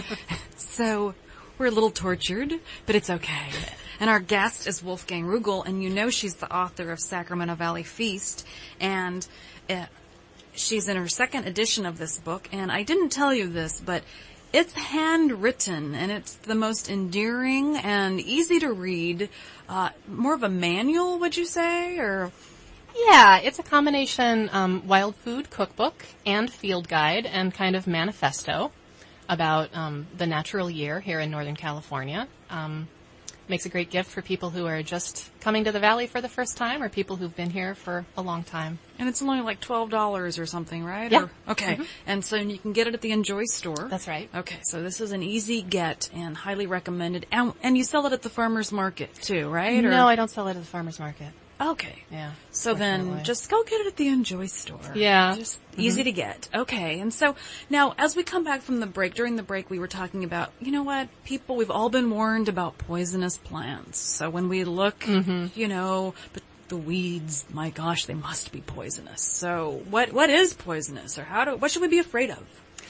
So we're a little tortured, but it's okay. And our guest is Wolfgang Rugel, and you know she's the author of Sacramento Valley Feast, and uh, she's in her second edition of this book. And I didn't tell you this, but it's handwritten, and it's the most endearing and easy to read. Uh, more of a manual, would you say, or? Yeah, it's a combination um, wild food cookbook and field guide and kind of manifesto about um, the natural year here in Northern California. Um, makes a great gift for people who are just coming to the valley for the first time or people who've been here for a long time. And it's only like twelve dollars or something, right? Yeah. Or, okay. Mm-hmm. And so you can get it at the Enjoy store. That's right. Okay, so this is an easy get and highly recommended. And, and you sell it at the farmer's market too, right? Or? No, I don't sell it at the farmer's market. Okay. Yeah. So then just go get it at the Enjoy store. Yeah. Just easy Mm-hmm. to get. Okay. And so now as we come back from the break, during the break we were talking about, you know what, people, we've all been warned about poisonous plants. So when we look, Mm-hmm. you know, but the weeds, my gosh, they must be poisonous. So what, what is poisonous, or how do, what should we be afraid of?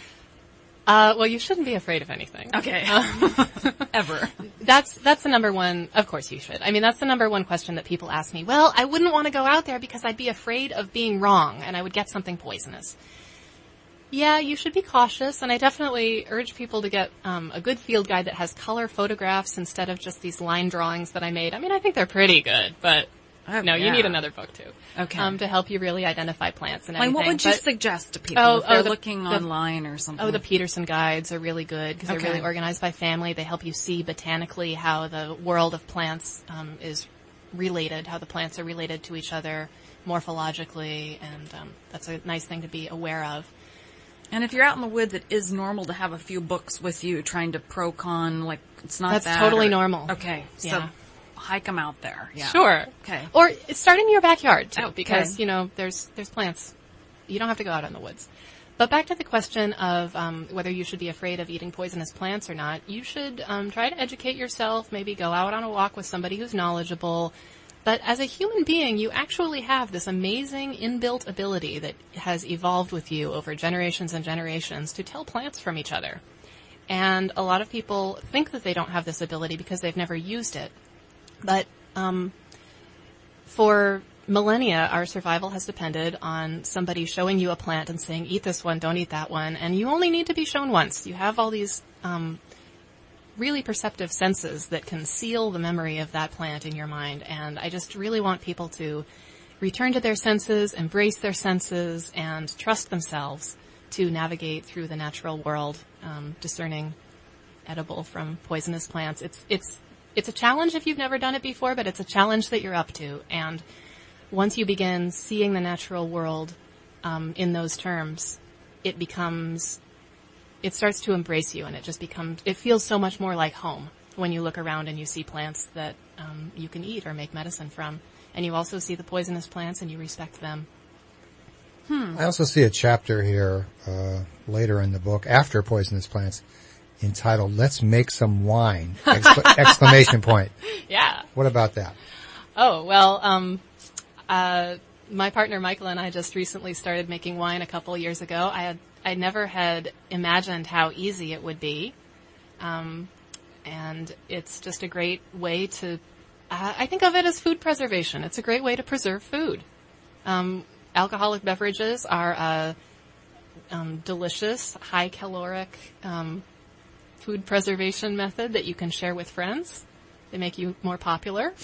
Uh, well, you shouldn't be afraid of anything. Okay. Um, Ever. That's, that's the number one, of course you should. I mean, that's the number one question that people ask me. Well, I wouldn't want to go out there because I'd be afraid of being wrong and I would get something poisonous. Yeah, you should be cautious, and I definitely urge people to get um, a good field guide that has color photographs instead of just these line drawings that I made. I mean, I think they're pretty good, but Oh, no, you yeah. need another book too. Okay. Um, to help you really identify plants and Like, everything. what would you But- suggest to people Oh, if they're oh, the- looking the- online or something? Oh, the Peterson guides are really good because Okay. they're really organized by family. They help you see botanically how the world of plants um, is related, how the plants are related to each other morphologically, and um, that's a nice thing to be aware of. And if you're out in the woods, it is normal to have a few books with you trying to pro-con, like, it's not That's that. totally or- normal. Okay. So Yeah. hike them out there. Yeah. Sure. Okay. Or start in your backyard too, Okay. because you know there's there's plants. You don't have to go out in the woods. But back to the question of um, whether you should be afraid of eating poisonous plants or not. You should um, try to educate yourself. Maybe go out on a walk with somebody who's knowledgeable. But as a human being, you actually have this amazing inbuilt ability that has evolved with you over generations and generations to tell plants from each other. And a lot of people think that they don't have this ability because they've never used it. But um, for millennia, our survival has depended on somebody showing you a plant and saying, eat this one, don't eat that one. And you only need to be shown once. You have all these um, really perceptive senses that can seal the memory of that plant in your mind. And I just really want people to return to their senses, embrace their senses, and trust themselves to navigate through the natural world, um, discerning edible from poisonous plants. It's it's it's a challenge if you've never done it before, but it's a challenge that you're up to. And once you begin seeing the natural world um, in those terms, it becomes, it starts to embrace you, and it just becomes, it feels so much more like home when you look around and you see plants that um, you can eat or make medicine from. And you also see the poisonous plants and you respect them. Hmm. I also see a chapter here uh, later in the book, after poisonous plants, entitled "Let's Make Some Wine!" Excla- exclamation point. Yeah. What about that? Oh, well, um, uh, my partner Michael and I just recently started making wine a couple years ago. I had, I never had imagined how easy it would be. Um, and it's just a great way to, uh, I think of it as food preservation. It's a great way to preserve food. Um, alcoholic beverages are a um, delicious, high caloric, um, food preservation method that you can share with friends. They make you more popular.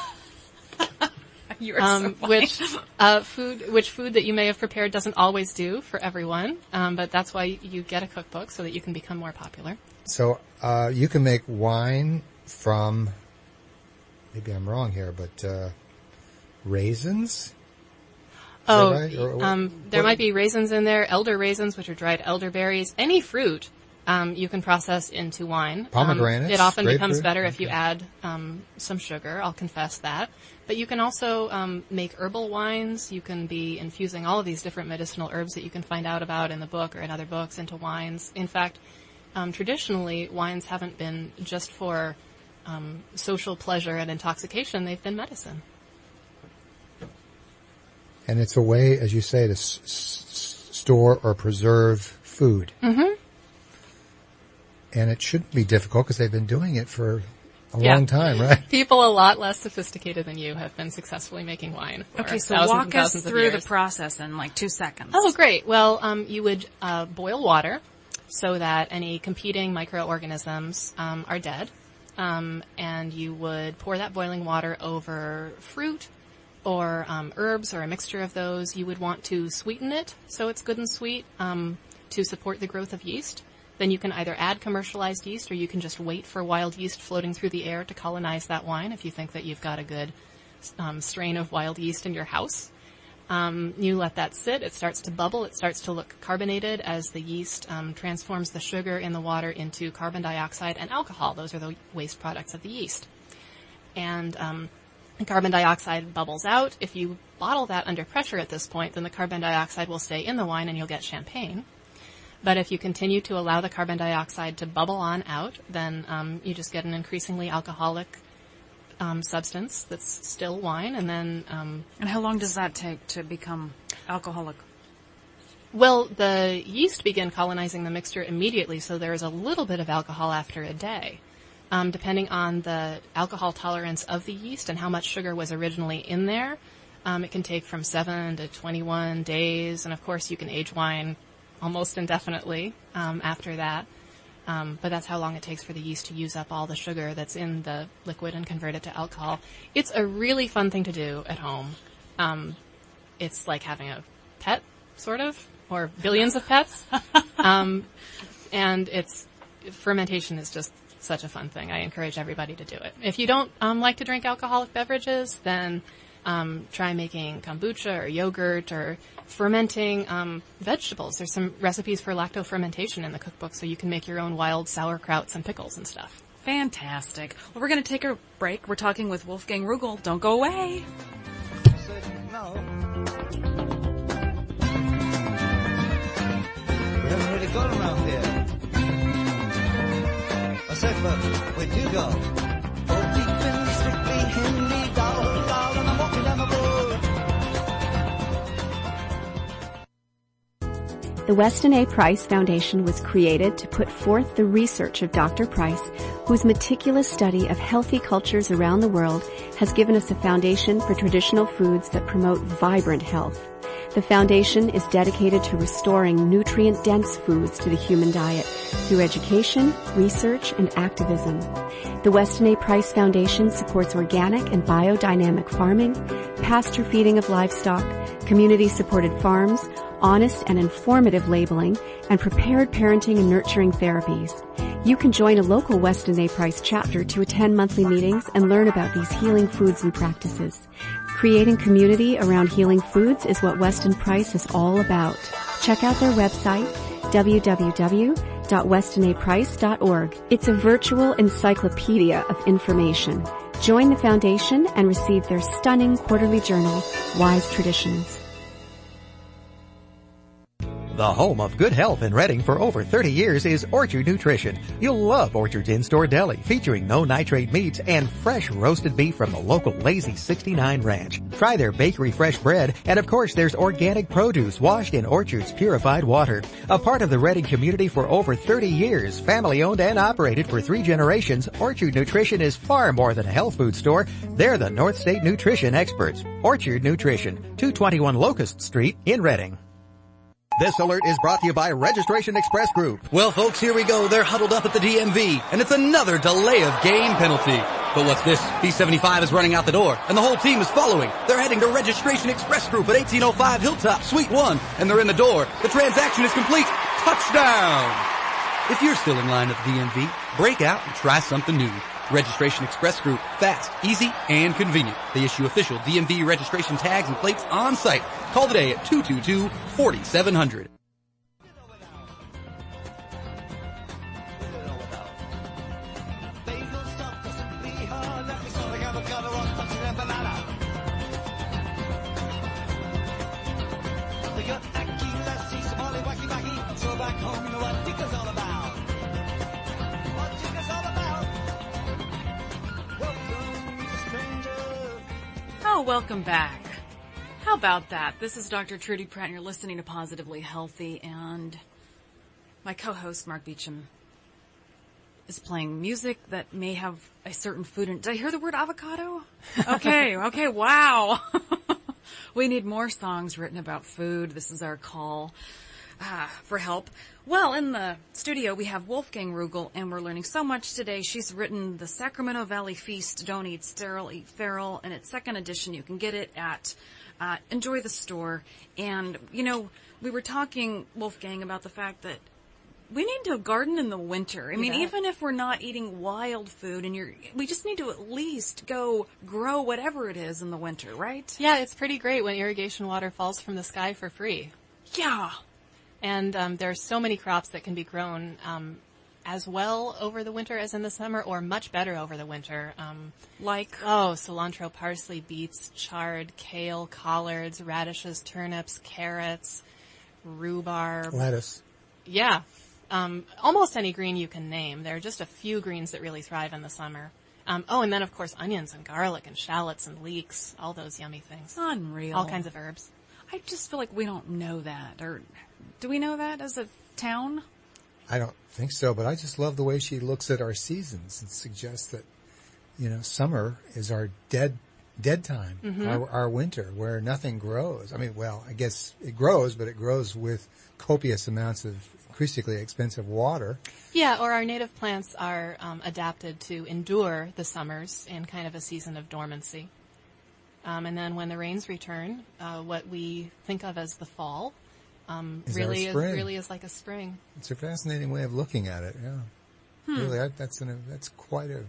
You're um, so which uh, food, which food that you may have prepared doesn't always do for everyone, um, but that's why you get a cookbook so that you can become more popular. So uh, you can make wine from, maybe I'm wrong here, but uh, raisins? Is oh, that right? Or, or, um, there what? might be raisins in there, elder raisins, which are dried elderberries. Any fruit um, you can process into wine. Pomegranates, Um, it often grapefruit. becomes better if Okay. you add um, some sugar. I'll confess that. But you can also um, make herbal wines. You can be infusing all of these different medicinal herbs that you can find out about in the book or in other books into wines. In fact, um, traditionally, wines haven't been just for um, social pleasure and intoxication. They've been medicine. And it's a way, as you say, to s- s- store or preserve food. Mm-hmm. And it shouldn't be difficult because they've been doing it for a Yeah. long time, right? People a lot less sophisticated than you have been successfully making wine for Okay, so thousands walk and us thousands of through the years. process in like two seconds. Oh, great. Well, um, you would uh, boil water so that any competing microorganisms um, are dead. Um, and you would pour that boiling water over fruit or um, herbs or a mixture of those. You would want to sweeten it so it's good and sweet um, to support the growth of yeast. Then you can either add commercialized yeast or you can just wait for wild yeast floating through the air to colonize that wine if you think that you've got a good um, strain of wild yeast in your house. Um, you let that sit. It starts to bubble. It starts to look carbonated as the yeast um, transforms the sugar in the water into carbon dioxide and alcohol. Those are the waste products of the yeast. And um, the carbon dioxide bubbles out. If you bottle that under pressure at this point, then the carbon dioxide will stay in the wine and you'll get champagne. But if you continue to allow the carbon dioxide to bubble on out, then um, you just get an increasingly alcoholic um, substance that's still wine. And then, um, and how long does that take to become alcoholic? Well, the yeast begin colonizing the mixture immediately, so there is a little bit of alcohol after a day. Um, depending on the alcohol tolerance of the yeast and how much sugar was originally in there, um, it can take from seven to twenty-one days. And of course, you can age wine almost indefinitely um, after that. Um, but that's how long it takes for the yeast to use up all the sugar that's in the liquid and convert it to alcohol. It's a really fun thing to do at home. Um, it's like having a pet, sort of, or billions of pets. um, and it's fermentation is just such a fun thing. I encourage everybody to do it. If you don't um, like to drink alcoholic beverages, then um, try making kombucha or yogurt or fermenting um, vegetables. There's some recipes for lacto-fermentation in the cookbook, so you can make your own wild sauerkrauts and pickles and stuff. Fantastic. Well, we're going to take a break. We're talking with Wolfgang Rugel. Don't go away. I said, no. We haven't really gone around here. I said, but we do go. Oh, deep in the strictly Henry, down, down, and I'm walking down the road. The The Weston A. Price Foundation was created to put forth the research of Doctor Price, whose meticulous study of healthy cultures around the world has given us a foundation for traditional foods that promote vibrant health. The foundation is dedicated to restoring nutrient-dense foods to the human diet through education, research, and activism. The Weston A. Price Foundation supports organic and biodynamic farming, pasture feeding of livestock, community-supported farms, honest and informative labeling, and prepared parenting and nurturing therapies. You can join a local Weston A. Price chapter to attend monthly meetings and learn about these healing foods and practices. Creating community around healing foods is what Weston Price is all about. Check out their website, w w w dot weston a price dot org. It's a virtual encyclopedia of information. Join the foundation and receive their stunning quarterly journal, Wise Traditions. The home of good health in Reading for over thirty years is Orchard Nutrition. You'll love Orchard's in-store deli featuring no nitrate meats and fresh roasted beef from the local Lazy sixty-nine Ranch. Try their bakery fresh bread, and of course there's organic produce washed in Orchard's purified water. A part of the Reading community for over thirty years, family owned and operated for three generations, Orchard Nutrition is far more than a health food store. They're the North State Nutrition experts. Orchard Nutrition, two twenty-one Locust Street in Reading. This alert is brought to you by Registration Express Group. Well, folks, here we go. They're huddled up at the D M V, and it's another delay of game penalty. But what's this? B seventy-five is running out the door, and the whole team is following. They're heading to Registration Express Group at eighteen oh five Hilltop, Suite one, and they're in the door. The transaction is complete. Touchdown! If you're still in line at the D M V, break out and try something new. Registration Express Group. Fast, easy, and convenient. They issue official D M V registration tags and plates on site. Call today at two two two, four seven zero zero. Oh, welcome back. How about that? This is Doctor Trudy Pratt, and you're listening to Positively Healthy, and my co-host, Mark Beecham, is playing music that may have a certain food in it. Did I hear the word avocado? Okay, okay, wow. We need more songs written about food. This is our call uh, for help. Well, in the studio, we have Wolfgang Rugel, and we're learning so much today. She's written the Sacramento Valley Feast, Don't Eat Sterile, Eat Feral, and its second edition. You can get it at uh, Enjoy the Store. And, you know, we were talking, Wolfgang, about the fact that we need to garden in the winter. I mean, Yeah. even if we're not eating wild food, and you're, we just need to at least go grow whatever it is in the winter, right? Yeah, it's pretty great when irrigation water falls from the sky for free. Yeah. And um, there are so many crops that can be grown um, as well over the winter as in the summer, or much better over the winter. Um, like? Oh, cilantro, parsley, beets, chard, kale, collards, radishes, turnips, carrots, rhubarb. Lettuce. Yeah. Um, almost any green you can name. There are just a few greens that really thrive in the summer. Um, oh, and then, of course, onions and garlic and shallots and leeks, all those yummy things. Unreal. All kinds of herbs. I just feel like we don't know that. Or do we know that as a town? I don't think so, but I just love the way she looks at our seasons and suggests that, you know, summer is our dead dead time, Mhm. our, our winter, where nothing grows. I mean, well, I guess it grows, but it grows with copious amounts of increasingly expensive water. Yeah, or our native plants are um, adapted to endure the summers in kind of a season of dormancy. Um, and then when the rains return, uh, what we think of as the fall um, Is our really is spring. really is like a spring. It's a fascinating way of looking at it. Yeah, Hmm. really, I, that's an, that's quite a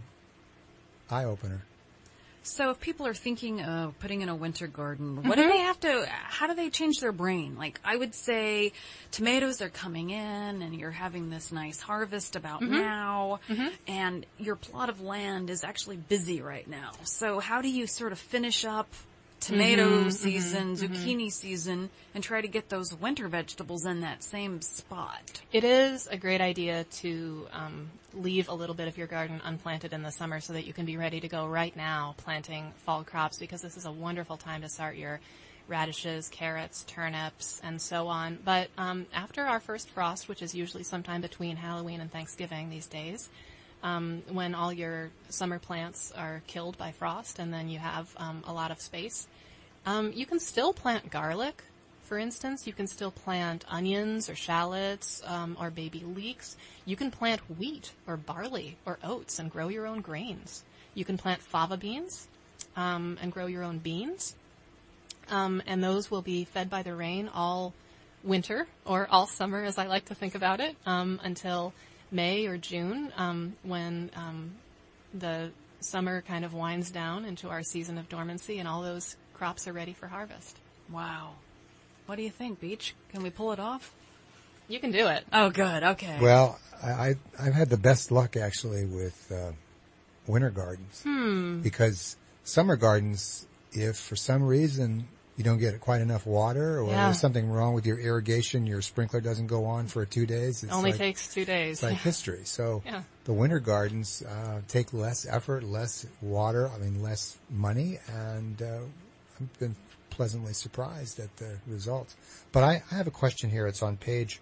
eye opener. So if people are thinking of putting in a winter garden, what Mhm. do they have to, how do they change their brain? Like, I would say tomatoes are coming in and you're having this nice harvest about Mhm. now, Mhm. and your plot of land is actually busy right now. So how do you sort of finish up tomato Mhm, season, mhm, mhm. zucchini season, and try to get those winter vegetables in that same spot? It is a great idea to um, leave a little bit of your garden unplanted in the summer so that you can be ready to go right now planting fall crops, because this is a wonderful time to start your radishes, carrots, turnips, and so on. But um, after our first frost, which is usually sometime between Halloween and Thanksgiving these days, um, when all your summer plants are killed by frost and then you have um, a lot of space, um, you can still plant garlic. For instance, you can still plant onions or shallots um, or baby leeks. You can plant wheat or barley or oats and grow your own grains. You can plant fava beans um, and grow your own beans. Um, and those will be fed by the rain all winter, or all summer as I like to think about it, um, until May or June, um, when um, the summer kind of winds down into our season of dormancy and all those crops are ready for harvest. Wow. What do you think, Beach? Can we pull it off? You can do it. Oh, good. Okay. Well, I, I've had the best luck actually with uh, winter gardens. Hmm. Because summer gardens, if for some reason you don't get quite enough water, or Yeah. there's something wrong with your irrigation, your sprinkler doesn't go on for two days. It's Only like, takes two days. It's like history. So Yeah. the winter gardens uh, take less effort, less water, I mean less money, and uh, I've been pleasantly surprised at the results. But I, I have a question here. It's on page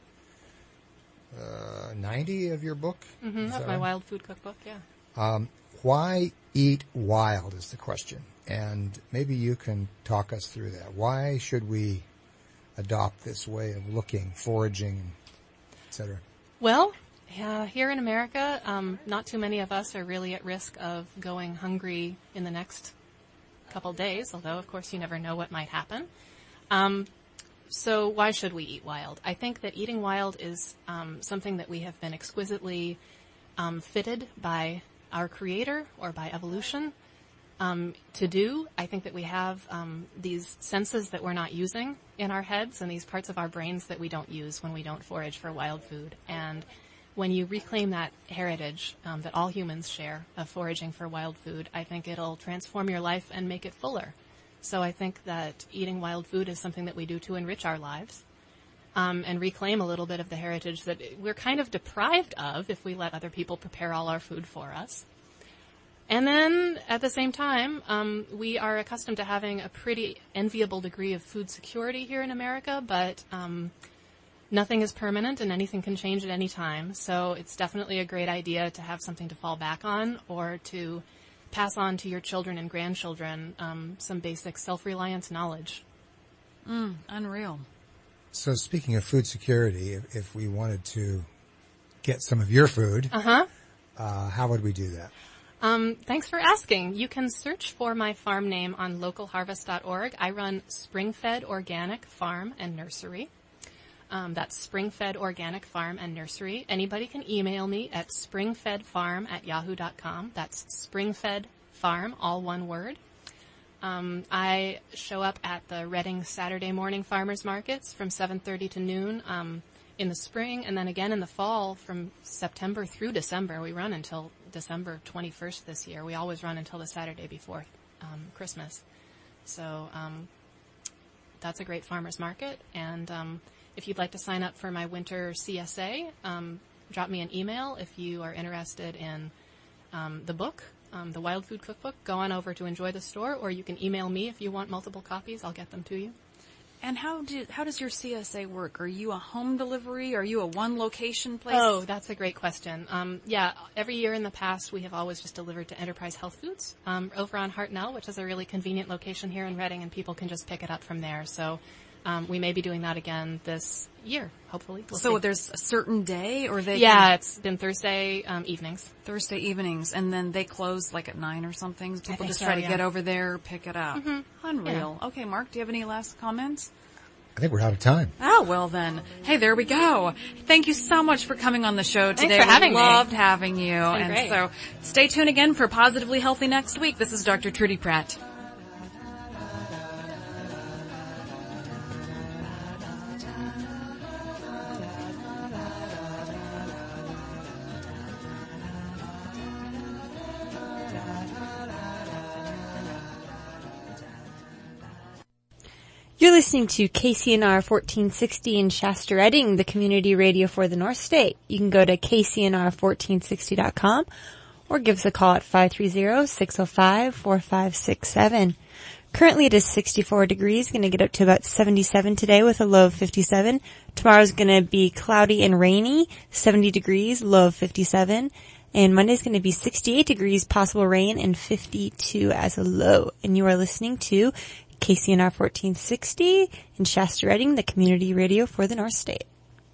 uh, ninety of your book. Mm-hmm, Is of that my right? wild food cookbook, yeah. Um, why eat wild is the question. And maybe you can talk us through that. Why should we adopt this way of looking, foraging, et cetera? Well, uh, here in America, um, not too many of us are really at risk of going hungry in the next couple days, although, of course, you never know what might happen. Um, so why should we eat wild? I think that eating wild is um, something that we have been exquisitely um, fitted by our Creator or by evolution um, to do. I think that we have um, these senses that we're not using in our heads and these parts of our brains that we don't use when we don't forage for wild food. And when you reclaim that heritage um, that all humans share of foraging for wild food, I think it'll transform your life and make it fuller. So I think that eating wild food is something that we do to enrich our lives um, and reclaim a little bit of the heritage that we're kind of deprived of if we let other people prepare all our food for us. And then, at the same time, um, we are accustomed to having a pretty enviable degree of food security here in America, but um, nothing is permanent and anything can change at any time. So it's definitely a great idea to have something to fall back on or to pass on to your children and grandchildren um, some basic self-reliance knowledge. Mm, unreal. So speaking of food security, if, if we wanted to get some of your food, Uh-huh. uh, how would we do that? Um, thanks for asking. You can search for my farm name on local harvest dot org. I run Spring-Fed Organic Farm and Nursery. Um, that's Spring-Fed Organic Farm and Nursery. Anybody can email me at springfedfarm at yahoo dot com. That's Spring-Fed Farm, all one word. Um, I show up at the Reading Saturday morning farmers markets from seven thirty to noon um, in the spring, and then again in the fall from September through December. We run until December twenty-first this year. We always run until the Saturday before um, Christmas. So um, that's a great farmers market. And um, if you'd like to sign up for my winter C S A, um, drop me an email. If you are interested in um, the book, um, the Wild Food Cookbook, go on over to Enjoy the Store, or you can email me if you want multiple copies. I'll get them to you. And how do how does your C S A work? Are you a home delivery? Are you a one location place? Oh, that's a great question. Um, yeah, every year in the past, we have always just delivered to Enterprise Health Foods um, over on Hartnell, which is a really convenient location here in Reading, and people can just pick it up from there. So um, we may be doing that again this year, hopefully. We'll so see. there's a certain day, or they? Yeah, can... it's been Thursday um, evenings. Thursday evenings, and then they close like at nine or something. People think just so, try to yeah. get over there, pick it up. Mhm. Unreal. Okay, Mark, do you have any last comments? I think we're out of time. Oh, well then. Hey, there we go. Thank you so much for coming on the show Thanks today. for having we me. loved having you. It's been And great. so stay tuned again for Positively Healthy next week. This is Doctor Trudy Pratt. You're listening to K C N R fourteen sixty in Shasta Redding, the community radio for the North State. You can go to K C N R fourteen sixty dot com or give us a call at five three zero, six zero five, four five six seven. Currently it is sixty-four degrees, going to get up to about seventy-seven today with a low of fifty-seven. Tomorrow's going to be cloudy and rainy, seventy degrees, low of fifty-seven. And Monday's going to be sixty-eight degrees, possible rain, and fifty-two as a low. And you are listening to K C N R fourteen sixty in Shasta Redding, the community radio for the North State.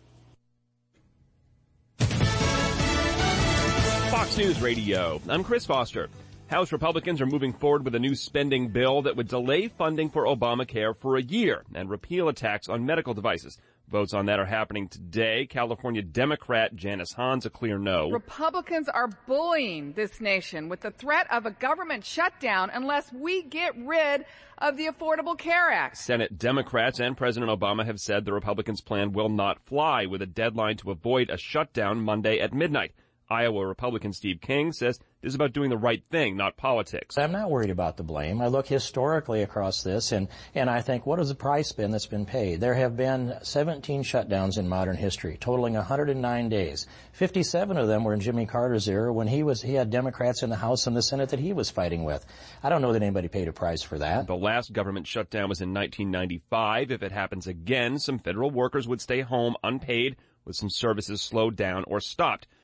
Fox News Radio. I'm Chris Foster. House Republicans are moving forward with a new spending bill that would delay funding for Obamacare for a year and repeal a tax on medical devices. Votes on that are happening today. California Democrat Janice Hahn's a clear no. Republicans are bullying this nation with the threat of a government shutdown unless we get rid of the Affordable Care Act. Senate Democrats and President Obama have said the Republicans' plan will not fly, with a deadline to avoid a shutdown Monday at midnight. Iowa Republican Steve King says this is about doing the right thing, not politics. I'm not worried about the blame. I look historically across this, and, and I think, what has the price been that's been paid? There have been seventeen shutdowns in modern history, totaling one hundred nine days. fifty-seven of them were in Jimmy Carter's era, when he was he had Democrats in the House and the Senate that he was fighting with. I don't know that anybody paid a price for that. The last government shutdown was in nineteen ninety-five. If it happens again, some federal workers would stay home unpaid, with some services slowed down or stopped.